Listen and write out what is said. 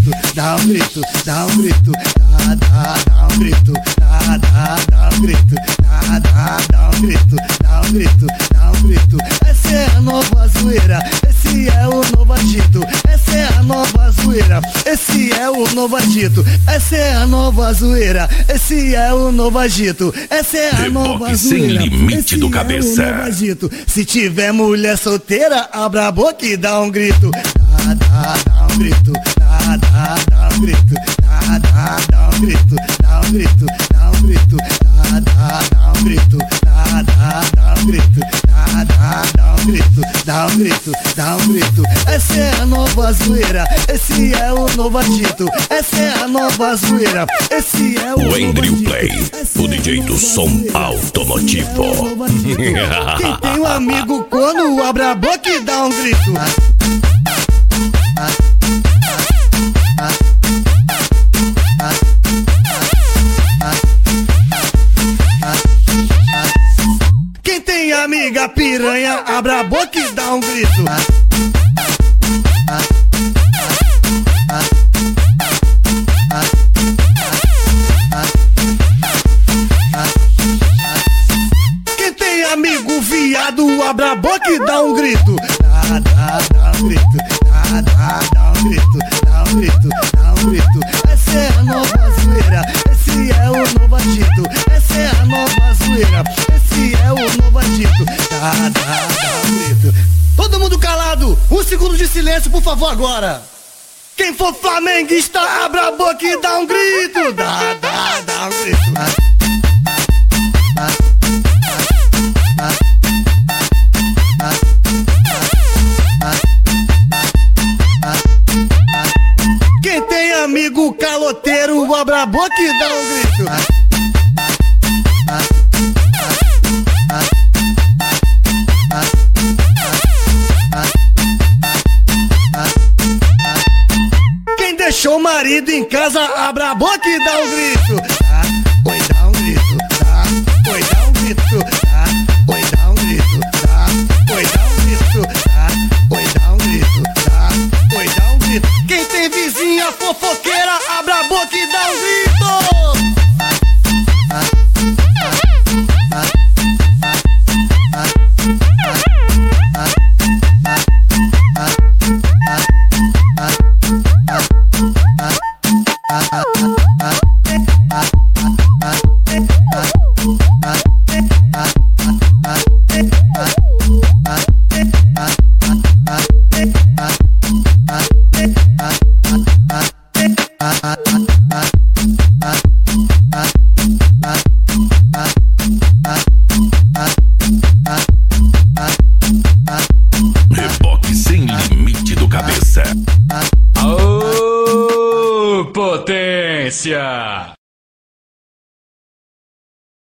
dá um grito, dá um grito, dá um grito, dá um grito, dá um grito, dá um grito, dá um grito. Essa é a nova zoeira, esse é o novo agito. Essa é a nova zoeira, esse é o novo agito. Essa é a nova zoeira, esse é o novo agito. Essa é a nova zoeira, sem limite do cabeça. É o novo agito. Se tiver mulher solteira, abra a boca e dá um grito. Dá um grito, dá um grito, dá um grito, dá um grito, dá um grito, dá um grito, dá um grito, dá um grito, dá um grito, dá um grito. Essa é a nova zoeira, esse é o novo agito. Essa é a nova zoeira, esse é o Andrew Play, o DJ do som automotivo. Quem tem um amigo quando abre a boca e dá um grito. Quem tem amiga piranha, abre a boca e dá um grito. Quem tem amigo viado, abre a boca e dá um grito. Dá um grito, dá um grito, dá um grito, dá um grito. Essa é a nova zoeira, esse é o novo agito. Essa é a nova zoeira, esse é o novo agito. Dá um grito. Todo mundo calado, 1 segundo de silêncio, por favor, agora. Quem for flamenguista, abre a boca e dá um grito. Dá um grito. Quem tem amigo caloteiro, abre a boca e dá um grito. Quem deixou o marido em casa, abre a boca e dá um grito. Oi, dá um grito, oi, dá um grito, oi, dá um grito, oi, dá um grito, oi, dá um grito, oi, dá um grito. Quem tem vizinha fofoqueira, abre a boca e dá um grito. Reboque sem limite do cabeça. Aô, potência!